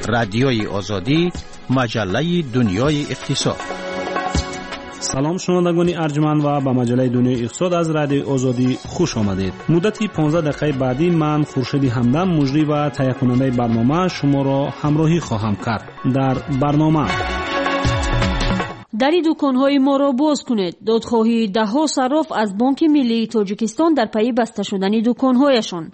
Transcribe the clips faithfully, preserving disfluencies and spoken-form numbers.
رادیوی آزادی، مجله دنیای اقتصاد. سلام شنوندگان ارجمند و به مجله دنیای اقتصاد از رادیوی آزادی خوش آمدید. مدتی پانزده دقیقه بعدی من خورشید همدم مجری و تهیه کننده برنامه شما را همراهی خواهم کرد. در برنامه دری دکان‌های ما را باز کنید. دادخواهی ده‌ها صراف از بانک ملی تاجیکستان در پی بسته شدن دکان‌هایشان.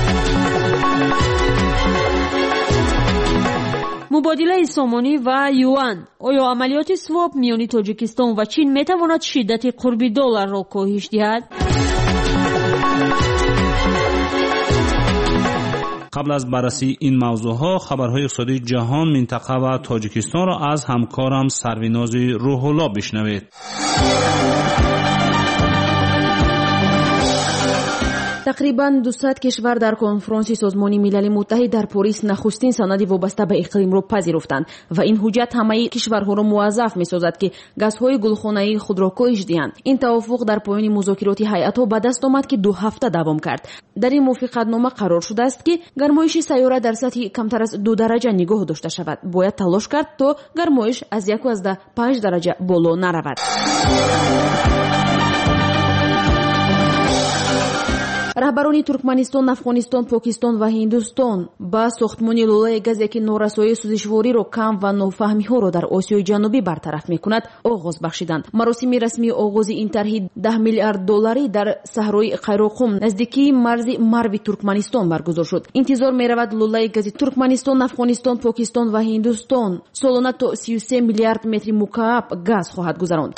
مبادله سامانی و یوان. آیا عملیات سواپ میان تاجیکستان و چین میتواند شدت قرب دلار را کاهش دهد؟ قبل از بررسی این موضوعها خبرهای اقتصادی جهان، منطقه و تاجیکستان را از همکارم سرویناز روح الله بشنوید. تقریباً دویست کشور در کنفرانس سازمان ملل متحد در پاریس نخستین سندی وابسته به اقلیم را پذیرفتند و این حجت همه کشورها را موظف می‌سازد که گازهای گلخانه‌ای خود را کاهش دهند. این توافق در پایان مذاکرات هیئت‌ها به دست آمد که دو هفته دوام کرد. در این موافقتنامه قرار شده است که گرمایش سیاره در سطح کمتر از دو درجه نگاه داشته شود. باید تلاش کرد تا گرمایش از یک و از ده پنج درجه بالا نرود. رهبران ترکمنستان، افغانستان، پاکستان و هندوستان با ساختمان لوله‌ای گازی که نورسایی سوزشواری را کم و نافهمی‌ها را در آسیای جنوبی برطرف می‌کند آغاز بخشیدند. مراسم رسمی آغاز این طرح ده میلیارد دلاری در صحرای قیراقم نزدیکی مرز مرو ترکمنستان برگزار شد. انتظار می‌رود لوله‌ای گاز ترکمنستان، افغانستان، پاکستان و هندوستان سالانه تا سی و سه میلیارد متر مکعب گاز خواهد گذراند.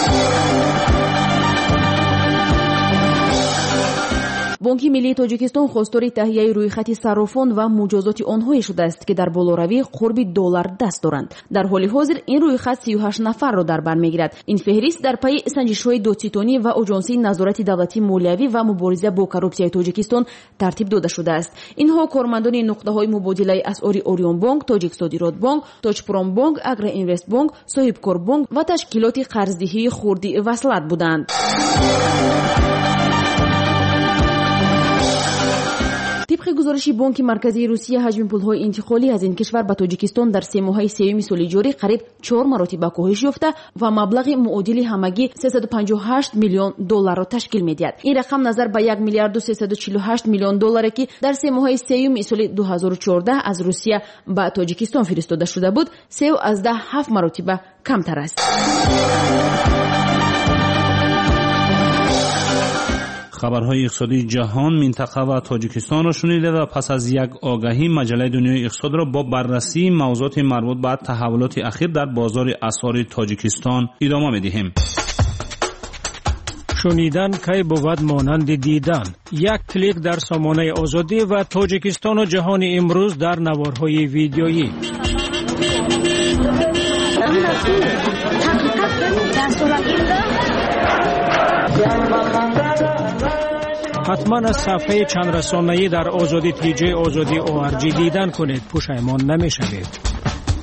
بانک ملی تاجیکستان خواستار تهیه رویخط صرافان و مجازات آنها شده است که در بالاروی قرب دلار دست دارند. در حال حاضر این رویخط سی و هشت نفر را در بر میگیرد. این فهرست در پی سنجش‌های دادستانی و آژانس نظارت دولتی مالیوی و مبارزه با کروپسیای تاجیکستان ترتیب داده شده است. اینها کارمندان نقطه‌های مبادله اسعار اوریون بانک، تاجیک صادرات بانک، تاجپرام بانک، اگرا اینوست بانک، صاحبکار بانک و تشکیلات قرضدهی خردی وصلت بودند. طبق گزارش بانک مرکزی روسیه حجم پول‌های انتقالی از این کشور به تاجیکستان در سه ماهه سوم سال جاری قریب چهار مرتبه کاهش یافته و مبلغ معادل همگی سیصد و پنجاه و هشت میلیون دلار را تشکیل می‌دهد. این رقم نظر به یک میلیارد و سیصد و چهل و هشت میلیون دلاری که در سه ماهه سوم سال دو هزار و چهارده از روسیه به تاجیکستان فرستاده شده بود، سه و از ده هفت مرتبه کمتر است. خبرهای اقتصادی جهان، منطقه و تاجیکستان را شنیده و پس از یک آگهی مجله دنیای اقتصاد را با بررسی موضوعات مربوط به تحولات اخیر در بازار اسعار تاجیکستان ادامه می‌دهیم. شنیدن کی بود مانند دیدن. یک کلیک در سامانه آزادی و تاجیکستان و جهان امروز در نوارهای ویدیویی. حتما از صفحه چند رسانه‌ای در آزادی تی جی آزادی او آر جی دیدن کنید، پشیمان نمی‌شوید.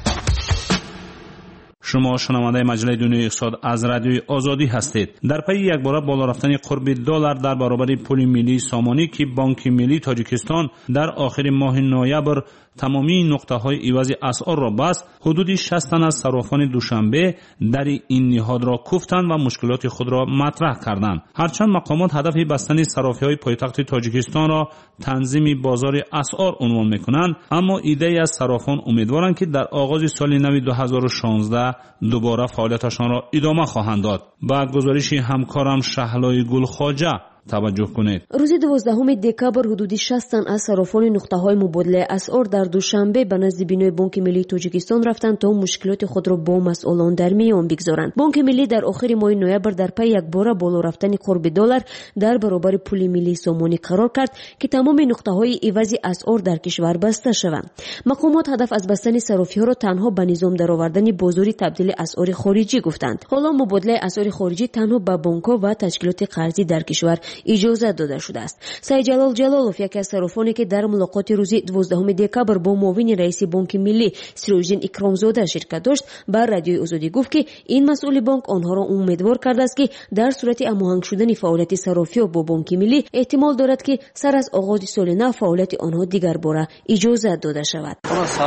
شما شنونده مجله دنیای اقتصاد از رادیوی آزادی هستید. در پی یک بار بالا رفتن قرب دلار در برابر پول ملی سامانی که بانک ملی تاجیکستان در آخر ماه نوامبر تمامی نقطه‌های عوض اسعار را بست، حدود شصت تن از صرافان دوشنبه در این نهاد را کوفتند و مشکلات خود را مطرح کردند. هرچند مقامات هدف بستن صرافی‌های پایتخت تاجیکستان را تنظیم بازار اسعار عنوان می‌کنند، اما ایده از صرافان امیدوارند که در آغاز سال نو دو هزار و شانزده دوباره فعالیتشان را ادامه خواهند داد. با گزارش همکارم شهلای گلخواجه توجه کنید. روز دوازدهم دکامبر حدود شصت تن از صرافان نقطه‌های مبادله اسعار در دوشنبه به نزد بینای بانک ملی تاجیکستان رفتند تا مشکلات خود را با مسئولان در میان بگذارند. بانک ملی در آخر ماه نوامبر در پی یک بار بالا رفتن قرب دلار در برابر پول ملی سامانی قرار کرد که تمام نقطه‌های عوض اسعار در کشور بسته شوند. مقامات هدف از بستن صرافی‌ها را تنها به نظام درآوردن بازاری تبدیل اسعار خارجی گفتند. حالا مبادله اسعار خارجی تنها به بانک‌ها و تشکیلات قرضی در کشور اجازت داده شده است. سید جلال جلالوف یکی از صرافانی که در ملاقات روز دوازدهم دکامبر با معاون رئیس بانک ملی سیروژدین اکرامزاده شرکت داشت بر رادیوی آزادی گفت که این مسئول بانک آنها را امیدوار کرده است که در صورت هماهنگ شدن فعالیت صرافی با بانک ملی احتمال دارد که سر از آغاز سال نو فعالیت آنها دیگر باره اجازت داده شود.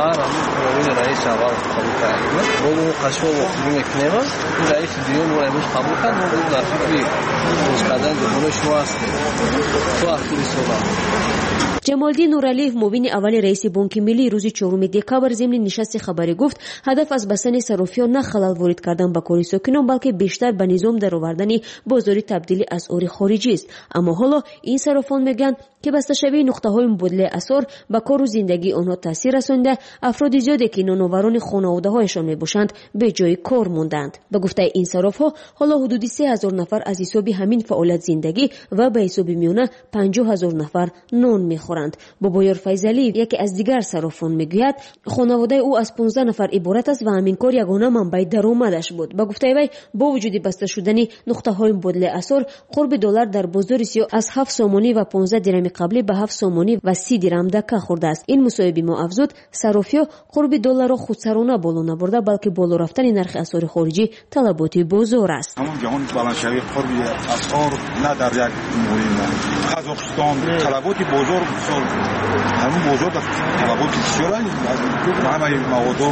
رئیس اول قبول کردیم. ما قشم و خودمون میکنیم. رئیس دیون رو امروز قبول کرد. ما بود در فکری روز کردن دهانش ما هستیم. تو آخری سال. جمالدین نورعلیف معاون اول رئیس بانک ملی روز چهارم دکامبر ضمن نشست خبری گفت هدف از بستن صرافیان نه خلل وارد کردن به کار ساکنان بلکه بیشتر به نظام درآوردن بازاری تبدیل اسعار خارجی است. اما حالا این صرافان میگن که بسته شوی نقطه‌های مبادله اسعار به کار و زندگی آنها تاثیر رسانده، افراد زیادی که نانآوران خانواده‌هایشان میباشند به جای کار موندند. به گفته این صراف‌ها حالا حدود سه هزار نفر از حساب همین فعالیت زندگی و به حساب میانه پنجاه هزار نفر نان میخورند. بابایار فیضلی یکی از دیگر صرافان میگوید خانواده او از پانزده نفر عبارت است و همین کار یگانه منبع درآمدش بود. به گفته وی با وجود بسته شدن نقطه‌های مبادله اسعار قرب دلار در بازار سیاه از هفت سومانی و پانزده درهم قبلی به هفت سومانی و سی درهم دکه خورده است. این مصاحبه ما افزود صرافی‌ها قرب دلار را خودسرانه بالا نبرده بلکه بالا رفتن نرخ اسعار خارجی طلبات بازار است. همون جهان بلندشوی قرب اسعار نه در یک مهم قزاقستان طلبات بازار سال همون بازار در طلبات بسیار است. همه مواد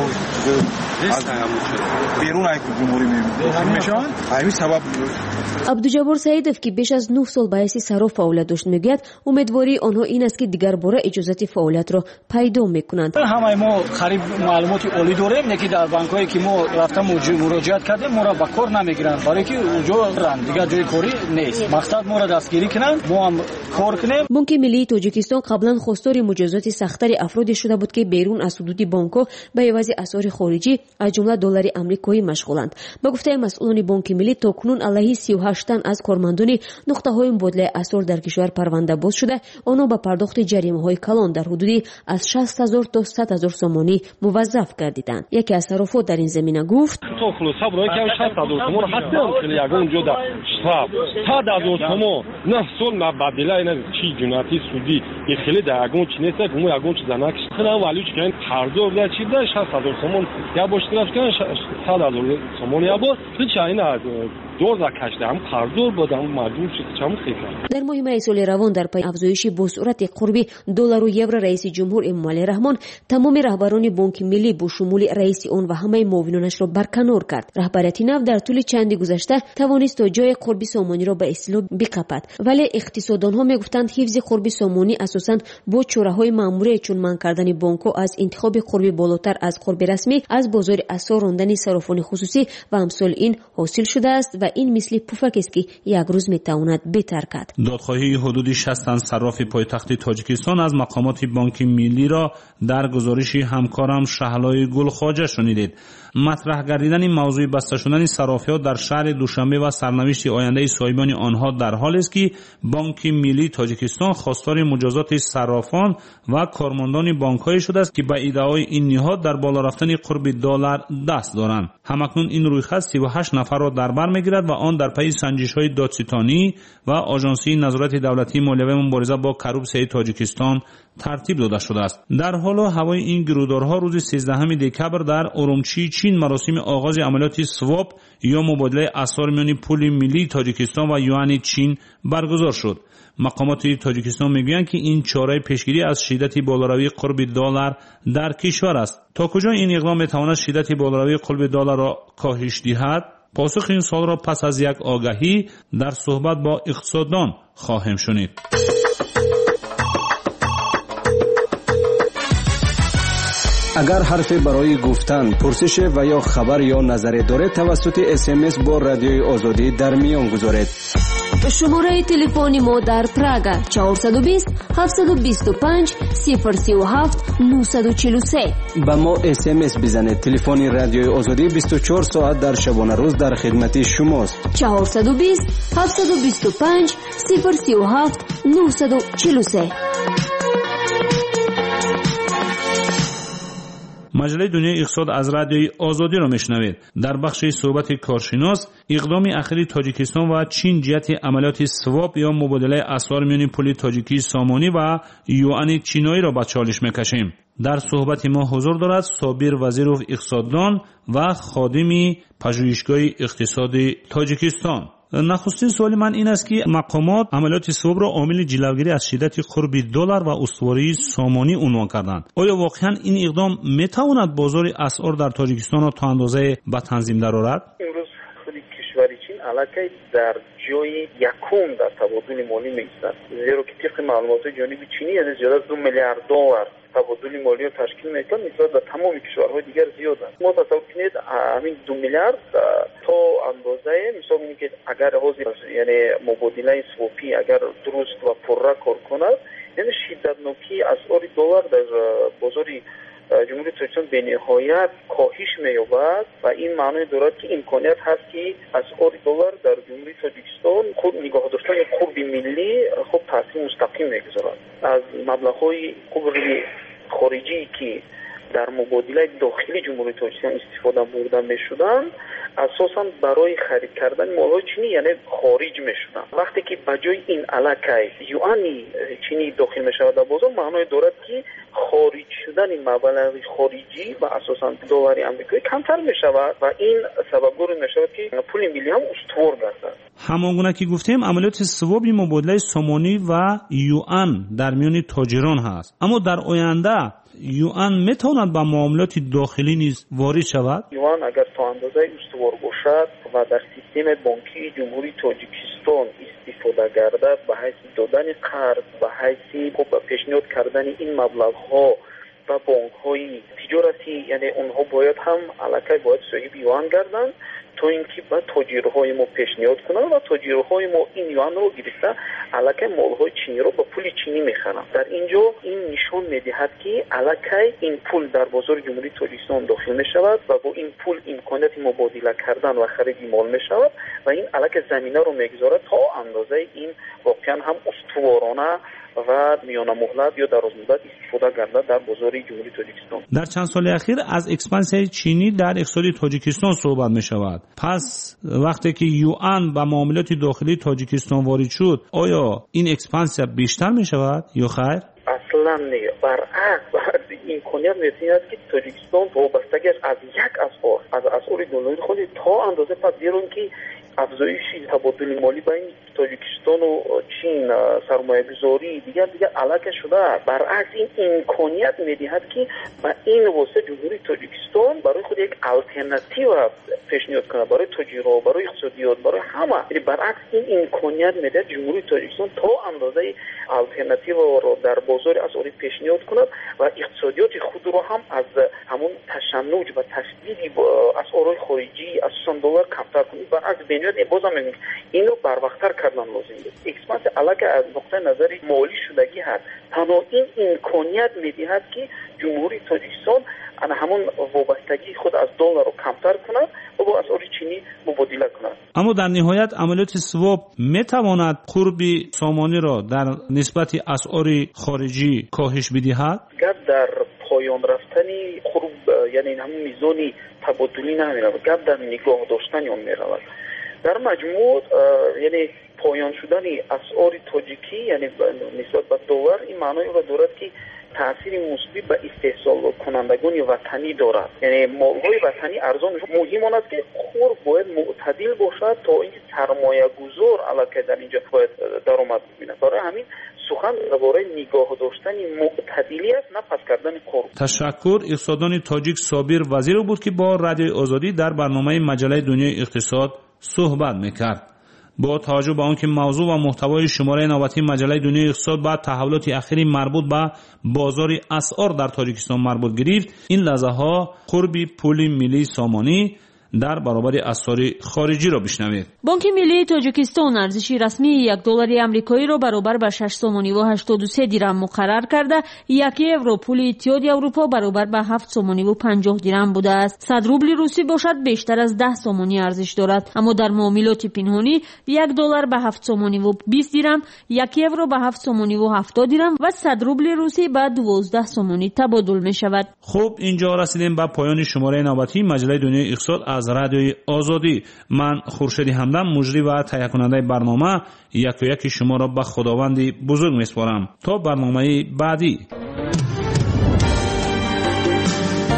از بیرون از جمهوری میشن. همین سبب عبدالجبار سعیدов که بیش از نه سال به حیث صراف فعالیت داشت میگوید امیدواری آنها این است که دیگر باره اجازت فعالیت را پیدا میکنند. همه ما خرید معلومات عالی داریم که در بانک‌هایی که ما رفتم مراجعت کردیم ما را به کار نمیگیرند برای که اونجا رند دیگر جای کاری نیست. مقصد ما را دستگیری کنند ما هم کار کنیم. بانک ملی تاجیکستان قبلا خواستار مجازات سخت‌تر افرادی شده بود که بیرون از حدود بانک‌ها به عوض اسعار خارجی از جمله دلار آمریکایی مشغولند. به گفته مسئولان بانک ملی تاکنون علیه سی و هشت تن از کارمندان نقطه‌های مبادله اسعار در کشور پرونده باز شده، آنها به پرداخت جریمه‌های کلان در حدود از شصت هزار تا صد هزار سومانی موظف گردیدند. یکی از صرافان در این زمینه گفت: تو خلاصه برای که شصت هزار سوم حتی خیلی یگان جدا شراب صد هزار سوم نه سال مبادله اینا چی جناتی سودی یه خیلی در یگان چی نیست که مو یگان چیز نکش خنا ولی چه کن هزار در چی در شصت هزار سوم یا باشتراف کن صد هزار سوم یا با هیچ اینا دور زکشته هم قرضور بودم مردم چم خیلی. در ماه می سال روان در پی افزایش با سرعت قربی دلار و یورو رئیس جمهور امامعلی رحمان تمام رهبران بانک ملی با شمول رئیس آن و همه معاونانش را برکنار کرد. رهبریت نو در طول چند گذشته توانست تا جای قربی سامانی را به اصلاح بقپد، ولی اقتصاددانها میگفتند حفظ قربی سامانی اساساً با چاره‌های ماموری چون من کردن بانک‌ها از انتخاب قربی بالاتر از قربی رسمی از بازار اسعار راندن صرافان خصوصی و امثال این حاصل شده است و این مثل پفک است که یک روز میتواند بهتر کند. دادخواهی حدود شصت تن صراف پایتخت تاجیکستان از مقامات بانک ملی را در گزارش همکارم شهلای گلخواجه شنیدید. مطرح گردیدن موضوع بسته شدن صرافی‌ها در شهر دوشنبه و سرنوشت آینده صاحبان آنها در حالی است که بانک ملی تاجیکستان خواستار مجازات صرافان و کارمندان بانک‌های شده است که به ادعای این نهاد در بالا رفتن قرب دلار دست دارند. همکنون این رویخط سی و هشت نفر را در بر می‌گیرد و آن در پی سنجش‌های دادستانی و آژانسی نظارت دولتی مالیه و مبارزه با کروپسیای تاجیکستان ترتیب داده شده است. در حال و هوای این گرودارها روز سیزدهم دکامبر در ارومچی چین مراسم آغاز عملیات سواپ یا مبادله اسعار میان پول ملی تاجیکستان و یوان چین برگزار شد. مقامات تاجیکستان میگویند که این چاره پیشگیری از شدت بالاروی قرب دلار در کشور است. تا کجا این اقدام میتواند شدت بالاروی قرب دلار را کاهش دهد؟ پاسخ این سوال را پس از یک آگهی در صحبت با اقتصاددان خواهیم شنید. اگر حرفی برای گفتن، پرسش و یا خبر یا نظری دارید توسط اس ام اس با رادیوی آزادی در میان گذارید. شماره تلفن ما در پراگ چهارصد و بیست هفتصد و بیست و پنج صفر سی و هفت نهصد و چهل و سه. با ما اس ام اس بزنید. تلفن رادیوی آزادی بیست و چهار ساعت در شبانه روز در خدمت شماست. چهارصد و بیست هفتصد و بیست و پنج صفر سی و هفت نهصد و چهل و سه. مجله دنیای اقتصاد از رادیوی آزادی را میشنوید. در بخش صحبت کارشناس اقدام اخیر تاجیکستان و چین جهت عملیات سواب یا مبادله اسعار میان پول تاجیکی سامانی و یوان چینایی را به چالش میکشیم. در صحبت ما حضور دارد صابر وزیرov اقتصاددان و خادم پژوهشگاه اقتصادی تاجیکستان. نخستین سوال من این است که مقامات عملیات سواب را عامل جلوگیری از شدت قرب دلار و استواری سامانی عنوان کردند. آیا واقعا این اقدام میتواند بازار اسعار در تاجیکستان را تا اندازه به تنظیم درآورد؟ امروز خود کشور چین علاقه در جای یکم در تبادل مالی می‌ایستد، زیرا که طبق معلومات جانب چینی از زیاده از دو میلیارد دلار تبادل مالی را تشکیل می‌کند، نسبت به تمام کشورهای دیگر زیاد است. ما تصور کنید همین دو میلیارد تا اندازه مثال اینه که اگر حاضر یعنی مبادله سوپی اگر درست و پررا کار کند، یعنی شدتناکی اسعار دلار در بازار جمهوری تاجیکستان به نهایت کاهش می‌یابد و این معنی دارد که امکانیت هست که اسعار دلار در جمهوری تاجیکستان خود نگاه داشتن قرب ملی خود تاثیر مستقیم می‌گذارد. از مبلغ‌های قرب خارجی که در مبادله داخلی جمهوری تاجیکستان استفاده برده می‌شدند، اساساً برای خرید کردن مال‌های چینی یعنی خارج می‌شدند. وقتی که بجای این علاقه یوانی چینی داخل می‌شود در بازار، معنی دارد که خارج شدن مبلغ خارجی و اساساً دلار آمریکایی کمتر می‌شود و این سببگار می‌شود که پول ملی هم استوار گردد. همانگونه که گفتیم عملیات سواب مبادله سامانی و یوان در میان تاجران هست، اما در آینده یوان میتواند به معاملات داخلی نیز وارد شود؟ یوان اگر تا اندازه استوار باشد و در سیستم بانکی جمهوری تاجیکستان استفاده گردد، به حیث دادن قرض، به حیث پیشنهاد کردن این مبلغ‌ها و بانک‌های تجارتی، یعنی اونها باید هم علاقه باید صاحب یوان گردند تا اینکه با تاجرهای ما پیشنهاد کنند و تاجرهای ما این یوان رو گرفته علاقه مال‌های چینی رو با پول چینی می‌خرند. در اینجا این نشون می‌دهد که علاقه این پول در بازار جمهوری تاجیکستان داخل می‌شود و با این پول امکانات مبادله کردن و خرید مال می‌شود و این علاقه زمینه رو می‌گذارد تا اندازه این واقعا هم استوارانه و میانه مهلت یا دراز مدت استفاده گردد در بازار جمهوری تاجیکستان. در چند سال اخیر از اکسپانسیون چینی در اقتصاد تاجیکستان صحبت می شود. پس وقتی که یوان به معاملات داخلی تاجیکستان وارد شد، آیا این اکسپانسیون بیشتر می شود یا خیر؟ اصلا نه، برعکس امکانیت می‌دهد که تاجیکستان وابستگی از یک اسعار از اسعار دلاری خود تا اندازه پس زیرا که افزایش تبادل مالی بین تاجیکستان و چین سرمایه گذاری دیگر دیگر علاقه شده. برعکس این امکانیت می‌دهد که با این واسطه جمهوری تاجیکستان برای خود یک آلترناتیو پیشنهاد کنه برای تجارت، برای اقتصادیات، برای همه. یعنی برعکس این امکانیت می‌دهد جمهوری تاجیکستان تا اندازه آلترناتیو رو در بازار اسعار پیشنهاد کند و اقتصادیات خود رو هم از همون تشنج و تشدید اسعار خارجی اساساً دلار کمتر کنید. برعکس بنیاد بازم میگم این رو بروقتر کردن لازم است. اکسپانس علاقه از نقطه نظر مالی شدگی هست. تنها این امکانیت میدهد که جمهوری تاجیکستان ان همون وابستگی خود از دلار رو کمتر کند و با اسعار چینی مبادله کند. اما در نهایت عملیات سواب میتواند قرب سامانی را در نسبت اسعار خارجی کاهش بدهد؟ گپ در پایان رفتنی قرب یعنی همون میزانی تبادلی نمیرود، گپ در نگاه داشتن اون میرود. در مجموع یعنی پایان شدن اسعار تاجیکی یعنی نسبت به دلار این معنی را دارد که تأثیر مثبت به استحصال کنندگان وطنی دارد. یعنی مال‌های وطنی ارزان مهم آن است که خور باید معتدل باشد تا اینکه سرمایه گذار علاقه در اینجا باید درآمد ببیند. برای همین سخن درباره نگاه داشتن معتدلی است، نه پس کردن قرب. تشکر. اقتصاددان تاجیک صابر وزیر بود که با رادیو آزادی در برنامه مجله دنیای اقتصاد صحبت میکرد. با توجه به آنکه موضوع و محتوای شماره نوبتی مجله دنیای اقتصاد بعد تحولات اخیری مربوط به بازار اسعار در تاجیکستان مربوط گرفت، این لحظه ها قرب پول ملی سامانی در برابر اسعار خارجی را بشنوید. بانک ملی تاجیکستان ارزش رسمی یک دلار آمریکایی را برابر به شش سومانی و هشتاد و سه درم مقرر کرده، یک یورو پول اتحادیه اروپا برابر به هفت سومانی و پنجاه درم بوده است. صد روبل روسی باشد بیشتر از ده سومانی ارزش دارد، اما در معاملات پنهانی یک دلار به هفت سومانی و بیست درم، یک یورو به هفت سومانی و هفتاد درم و صد روبل روسی به دوازده سومانی تبادل می شود. خب اینجا رسیدیم به پایان شماره نوبتی مجله دنیای اقتصاد از رادیوی آزادی. من خورشید همدم مجری و تهیه کننده برنامه یک و یک شما را به خداوند بزرگ میسپارم تا برنامه بعدی.